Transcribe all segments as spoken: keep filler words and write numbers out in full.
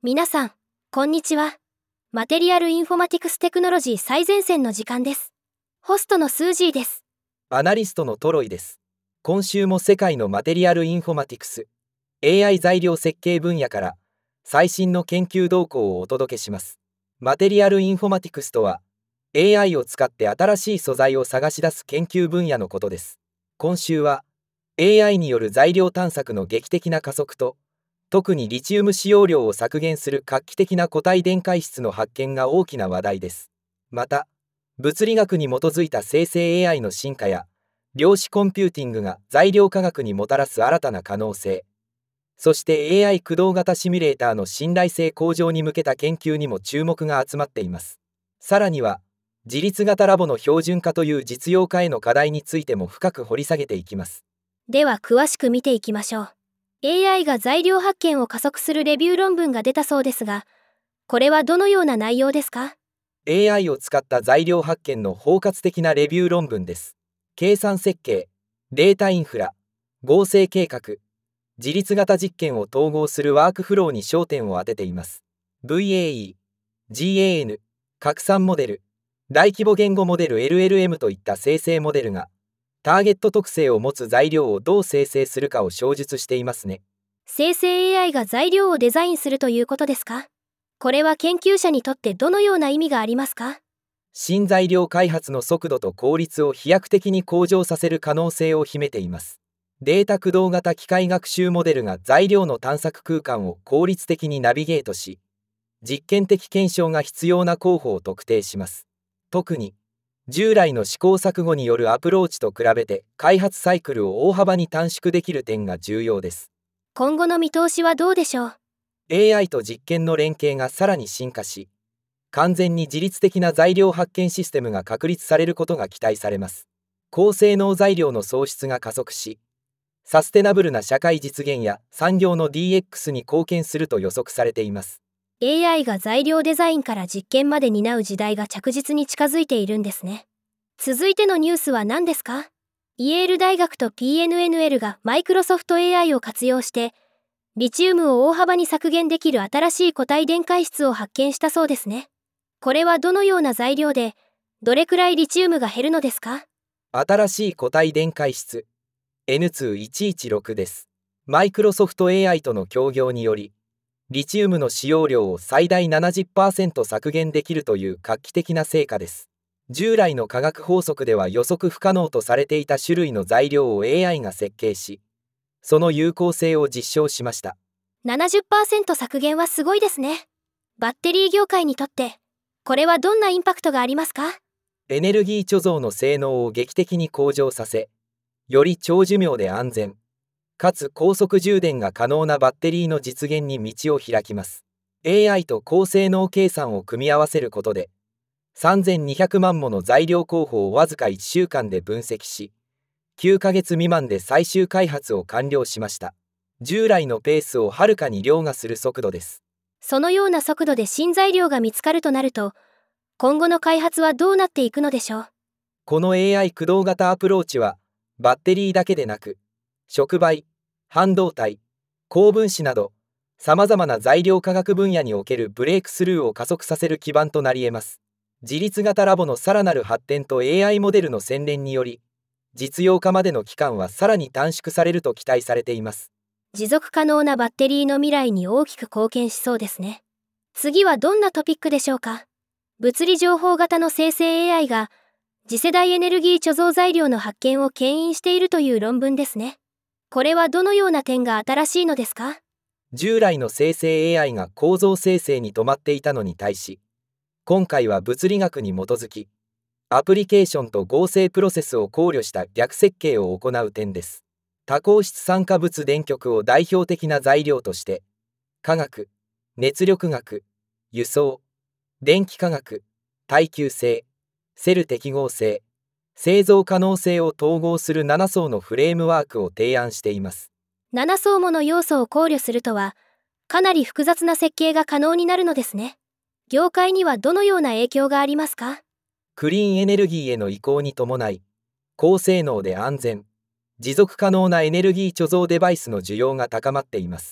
皆さん、こんにちは。マテリアルインフォマティクステクノロジー最前線の時間です。ホストのスージーです。 アナリストのトロイです。今週も世界のマテリアルインフォマティクス エーアイ 材料設計分野から最新の研究動向をお届けします。マテリアルインフォマティクスとは エーアイ を使って新しい素材を探し出す研究分野のことです。今週は エーアイ による材料探索の劇的な加速と、特にリチウム使用量を削減する画期的な固体電解質の発見が大きな話題です。また、物理学に基づいた生成 エーアイ の進化や量子コンピューティングが材料科学にもたらす新たな可能性、そして エーアイ 駆動型シミュレーターの信頼性向上に向けた研究にも注目が集まっています。さらには、自律型ラボの標準化という実用化への課題についても深く掘り下げていきます。 では詳しく見ていきましょう。エーアイ が材料発見を加速するレビュー論文が出たそうですが、これはどのような内容ですか？ エーアイ を使った材料発見の包括的なレビュー論文です。計算設計、データインフラ、合成計画、自律型実験を統合するワークフローに焦点を当てています。ブイエーイー、ジーエーエヌ、拡散モデル、大規模言語モデル エルエルエム といった生成モデルが、ターゲット特性を持つ材料をどう生成するかを詳述していますね。 生成 エーアイ が材料をデザインするということですか？これは研究者にとってどのような意味がありますか？ 新材料開発の速度と効率を飛躍的に向上させる可能性を秘めています。データ駆動型機械学習モデルが材料の探索空間を効率的にナビゲートし、実験的検証が必要な候補を特定します。特に、従来の試行錯誤によるアプローチと比べて開発サイクルを大幅に短縮できる点が重要です。 今後の見通しはどうでしょう？ エーアイ と実験の連携がさらに進化し、完全に自律的な材料発見システムが確立されることが期待されます。高性能材料の創出が加速し、サステナブルな社会実現や産業の ディーエックス に貢献すると予測されています。 エーアイ が材料デザインから実験まで担う時代が着実に近づいているんですね。続いてのニュースは何ですか？イェール大学と ピーエヌエヌエル がマイクロソフト エーアイ を活用して、リチウムを大幅に削減できる新しい固体電解質を発見したそうですね。これはどのような材料で、どれくらいリチウムが減るのですか？ 新しい固体電解質 エヌツーいちいちろく です。マイクロソフト エーアイ との協業により、リチウムの使用量を最大 ななじゅっパーセント 削減できるという画期的な成果です。従来の化学法則では予測不可能とされていた種類の材料を エーアイ が設計し、その有効性を実証しました。 ななじゅっパーセント 削減はすごいですね。バッテリー業界にとって、これはどんなインパクトがありますか？ エネルギー貯蔵の性能を劇的に向上させ、より長寿命で安全、かつ高速充電が可能なバッテリーの実現に道を開きます。エーアイ と高性能計算を組み合わせることで、さんぜんにひゃくまんもの材料候補をわずかいっしゅうかんで分析し、きゅうかげつ未満で最終開発を完了しました。従来のペースをはるかに凌駕する速度です。 そのような速度で新材料が見つかるとなると、今後の開発はどうなっていくのでしょう？ この エーアイ 駆動型アプローチは、バッテリーだけでなく、触媒、半導体、高分子など、さまざまな材料科学分野におけるブレイクスルーを加速させる基盤となり得ます。自律型ラボのさらなる発展と エーアイ モデルの洗練により、実用化までの期間はさらに短縮されると期待されています。 持続可能なバッテリーの未来に大きく貢献しそうですね。次はどんなトピックでしょうか？物理情報型の生成 エーアイ が次世代エネルギー貯蔵材料の発見を牽引しているという論文ですね。これはどのような点が新しいのですか？ 従来の生成 エーアイ が構造生成に止まっていたのに対し、今回は物理学に基づき、アプリケーションと合成プロセスを考慮した逆設計を行う点です。多孔質酸化物電極を代表的な材料として、化学、熱力学、輸送、電気化学、耐久性、セル適合性、製造可能性を統合するなな層のフレームワークを提案しています。 なな層もの要素を考慮するとは、かなり複雑な設計が可能になるのですね。業界にはどのような影響がありますか？ クリーンエネルギーへの移行に伴い、高性能で安全、持続可能なエネルギー貯蔵デバイスの需要が高まっています。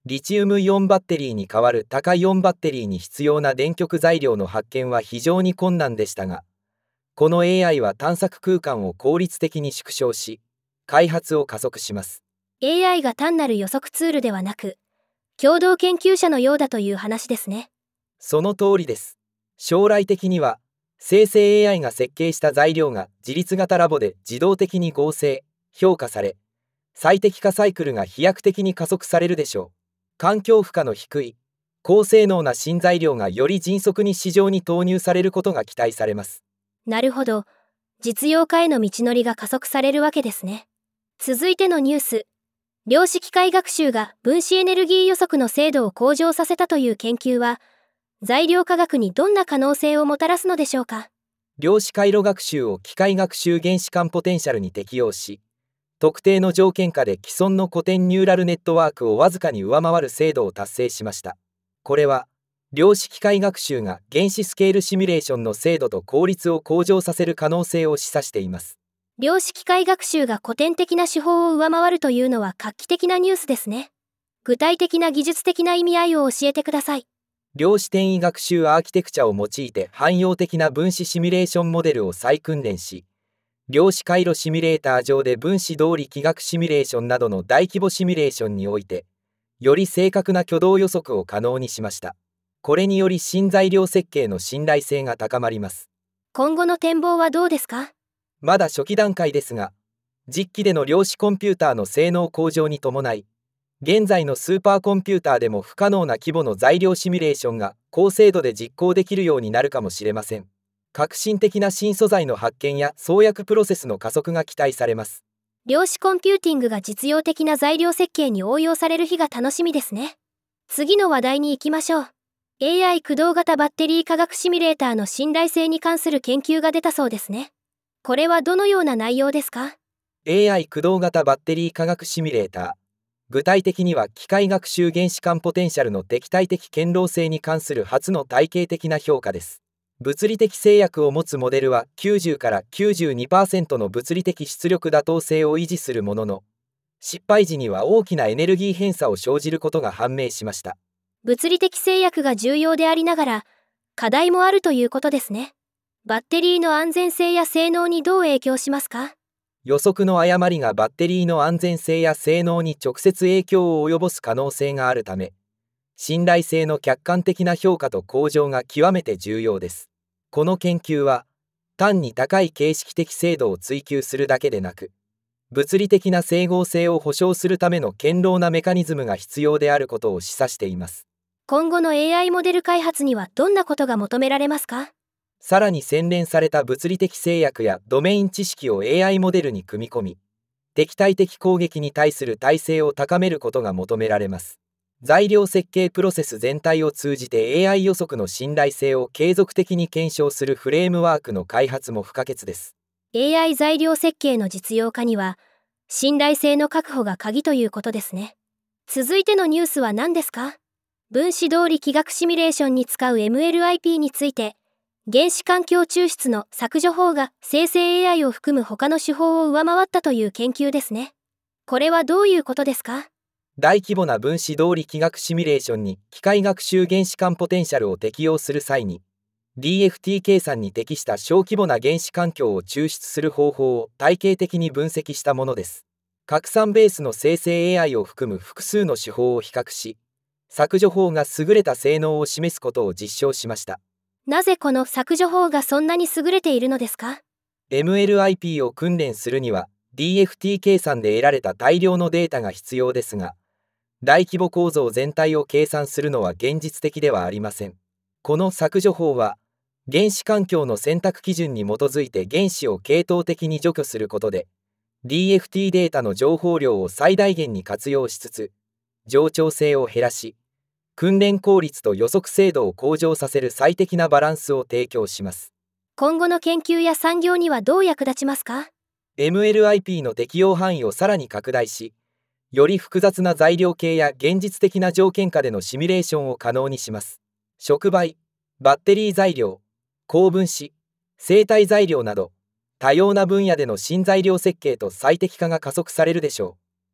リチウムイオンバッテリーに代わる高イオンバッテリーに必要な電極材料の発見は非常に困難でしたが、この エーアイ は探索空間を効率的に縮小し、開発を加速します。 エーアイ が単なる予測ツールではなく、共同研究者のようだという話ですね。 その通りです。将来的には、生成 エーアイ が設計した材料が自律型ラボで自動的に合成、評価され、最適化サイクルが飛躍的に加速されるでしょう。環境負荷の低い、高性能な新材料がより迅速に市場に投入されることが期待されます。 なるほど。実用化への道のりが加速されるわけですね。続いてのニュース。量子機械学習が分子エネルギー予測の精度を向上させたという研究は、材料科学にどんな可能性をもたらすのでしょうか。 量子回路学習を機械学習原子間ポテンシャルに適用し、特定の条件下で既存の古典ニューラルネットワークをわずかに上回る精度を達成しました。これは、量子機械学習が原子スケールシミュレーションの精度と効率を向上させる可能性を示唆しています。 量子機械学習が古典的な手法を上回るというのは画期的なニュースですね。具体的な技術的な意味合いを教えてください。 量子転移学習アーキテクチャを用いて汎用的な分子シミュレーションモデルを再訓練し、量子回路シミュレーター上で分子動力学シミュレーションなどの大規模シミュレーションにおいて、より正確な挙動予測を可能にしました。これにより新材料設計の信頼性が高まります。 今後の展望はどうですか？ まだ初期段階ですが、実機での量子コンピューターの性能向上に伴い、現在のスーパーコンピューターでも不可能な規模の材料シミュレーションが高精度で実行できるようになるかもしれません。革新的な新素材の発見や創薬プロセスの加速が期待されます。 量子コンピューティングが実用的な材料設計に応用される日が楽しみですね。次の話題に行きましょう。エーアイ 駆動型バッテリー化学シミュレーターの信頼性に関する研究が出たそうですね。これはどのような内容ですか？ エーアイ 駆動型バッテリー化学シミュレーター。具体的には機械学習原子間ポテンシャルの敵対的堅牢性に関する初の体系的な評価です。物理的制約を持つモデルはきゅうじゅうからきゅうじゅうにパーセントの物理的出力妥当性を維持するものの、失敗時には大きなエネルギー偏差を生じることが判明しました。 物理的制約が重要でありながら、課題もあるということですね。バッテリーの安全性や性能にどう影響しますか？ 予測の誤りがバッテリーの安全性や性能に直接影響を及ぼす可能性があるため、信頼性の客観的な評価と向上が極めて重要です。この研究は、単に高い形式的精度を追求するだけでなく、物理的な整合性を保証するための堅牢なメカニズムが必要であることを示唆しています。 今後の エーアイ モデル開発にはどんなことが求められますか？ さらに洗練された物理的制約やドメイン知識を エーアイ モデルに組み込み、敵対的攻撃に対する耐性を高めることが求められます。材料設計プロセス全体を通じて エーアイ 予測の信頼性を継続的に検証するフレームワークの開発も不可欠です。 エーアイ 材料設計の実用化には、信頼性の確保が鍵ということですね。続いてのニュースは何ですか？分子動力学シミュレーションに使う エムエルアイピー について、原子環境抽出の削除法が生成 エーアイ を含む他の手法を上回ったという研究ですね。これはどういうことですか？ 大規模な分子動力学シミュレーションに機械学習原子間ポテンシャルを適用する際に、ディーエフティー 計算に適した小規模な原子環境を抽出する方法を体系的に分析したものです。拡散ベースの生成 エーアイ を含む複数の手法を比較し、削除法が優れた性能を示すことを実証しました。 なぜこの削除法がそんなに優れているのですか？ エムエルアイピー を訓練するには ディーエフティー 計算で得られた大量のデータが必要ですが、大規模構造全体を計算するのは現実的ではありません。この削除法は、原子環境の選択基準に基づいて原子を系統的に除去することで、ディーエフティー データの情報量を最大限に活用しつつ、冗長性を減らし、訓練効率と予測精度を向上させる最適なバランスを提供します。 今後の研究や産業にはどう役立ちますか？ エムエルアイピー の適用範囲をさらに拡大し、より複雑な材料系や現実的な条件下でのシミュレーションを可能にします。触媒、バッテリー材料、高分子、生体材料など、多様な分野での新材料設計と最適化が加速されるでしょう。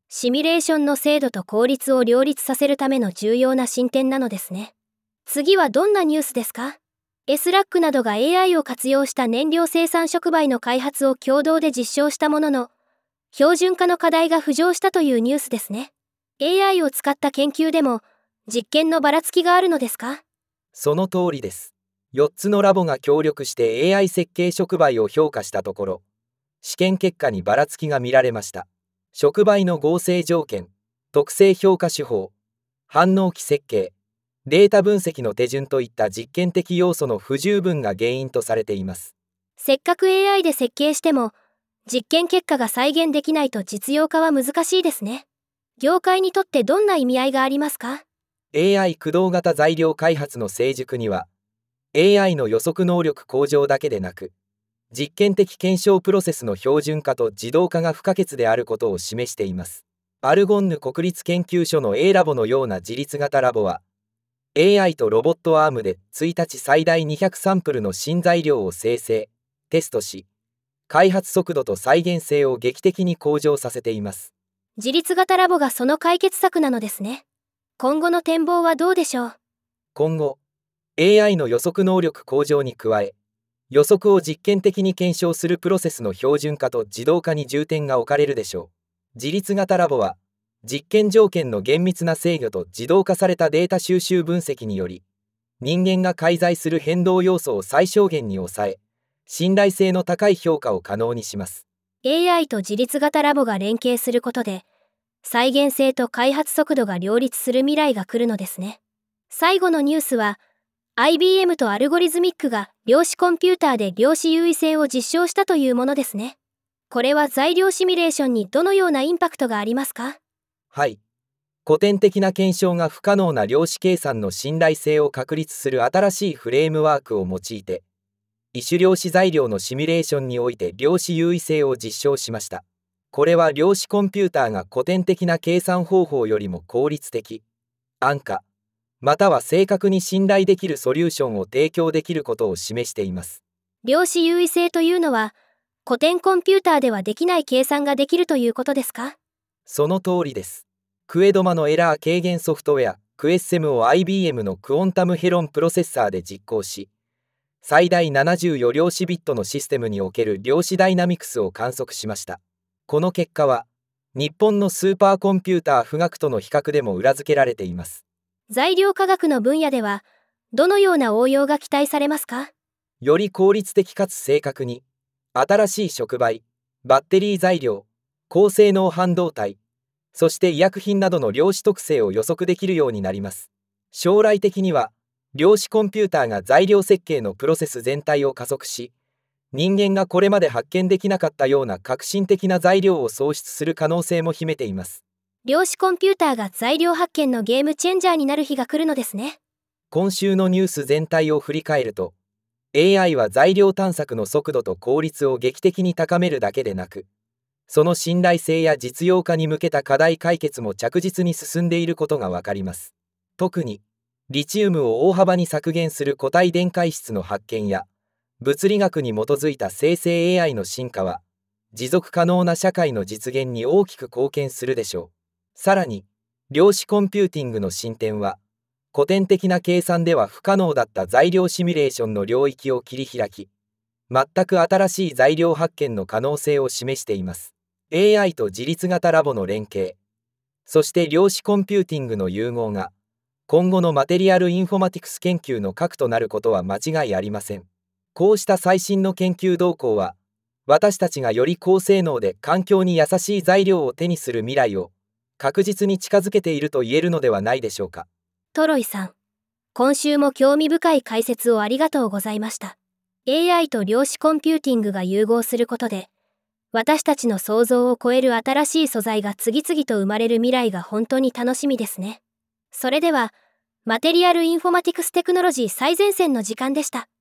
シミュレーションの精度と効率を両立させるための重要な進展なのですね。次はどんなニュースですか？ エスラック などが エーアイ を活用した燃料生産触媒の開発を共同で実証したものの、標準化の課題が浮上したというニュースですね。エーアイ を使った研究でも実験のばらつきがあるのですか？ その通りです。よっつのラボが協力して エーアイ 設計触媒を評価したところ、試験結果にばらつきが見られました。触媒の合成条件、特性評価手法、反応器設計、データ分析の手順といった実験的要素の不十分が原因とされています。 せっかく エーアイ で設計しても、実験結果が再現できないと実用化は難しいですね。業界にとってどんな意味合いがありますか？ エーアイ 駆動型材料開発の成熟には、エーアイ の予測能力向上だけでなく、実験的検証プロセスの標準化と自動化が不可欠であることを示しています。アルゴンヌ国立研究所の A ラボのような自立型ラボは、エーアイ とロボットアームでいちにち最大にひゃくサンプルの新材料を生成、テストし、開発速度と再現性を劇的に向上させています。 自立型ラボがその解決策なのですね。今後の展望はどうでしょう？ 今後、エーアイ の予測能力向上に加え、予測を実験的に検証するプロセスの標準化と自動化に重点が置かれるでしょう。自立型ラボは、実験条件の厳密な制御と自動化されたデータ収集分析により、人間が介在する変動要素を最小限に抑え、信頼性の高い評価を可能にします。 エーアイ と自立型ラボが連携することで、再現性と開発速度が両立する未来が来るのですね。最後のニュースは、アイビーエム とアルゴリズミックが量子コンピューターで量子優位性を実証したというものですね。これは材料シミュレーションにどのようなインパクトがありますか？ はい。古典的な検証が不可能な量子計算の信頼性を確立する新しいフレームワークを用いて、異種量子材料のシミュレーションにおいて量子優位性を実証しました。これは量子コンピューターが古典的な計算方法よりも効率的、安価、または正確に信頼できるソリューションを提供できることを示しています。 量子優位性というのは、古典コンピューターではできない計算ができるということですか？ その通りです。クエドマのエラー軽減ソフトウェア、クエッセムを アイビーエム のクオンタムヘロンプロセッサーで実行し、最大ななじゅうよん量子ビットのシステムにおける量子ダイナミクスを観測しました。この結果は、日本のスーパーコンピューター富岳との比較でも裏付けられています。 材料科学の分野では、どのような応用が期待されますか？ より効率的かつ正確に、新しい触媒、バッテリー材料、高性能半導体、そして医薬品などの量子特性を予測できるようになります。将来的には、量子コンピューターが材料設計のプロセス全体を加速し、人間がこれまで発見できなかったような革新的な材料を創出する可能性も秘めています。 量子コンピューターが材料発見のゲームチェンジャーになる日が来るのですね。 今週のニュース全体を振り返ると、エーアイ は材料探索の速度と効率を劇的に高めるだけでなく、その信頼性や実用化に向けた課題解決も着実に進んでいることがわかります。特に、リチウムを大幅に削減する固体電解質の発見や、物理学に基づいた生成 エーアイ の進化は、持続可能な社会の実現に大きく貢献するでしょう。さらに、量子コンピューティングの進展は、古典的な計算では不可能だった材料シミュレーションの領域を切り開き、全く新しい材料発見の可能性を示しています。エーアイ と自立型ラボの連携、そして量子コンピューティングの融合が、今後のマテリアルインフォマティクス研究の核となることは間違いありません。こうした最新の研究動向は、私たちがより高性能で環境に優しい材料を手にする未来を確実に近づけていると言えるのではないでしょうか。 トロイさん、今週も興味深い解説をありがとうございました。エーアイ と量子コンピューティングが融合することで、私たちの想像を超える新しい素材が次々と生まれる未来が本当に楽しみですね。それでは、マテリアルインフォマティクステクノロジー最前線の時間でした。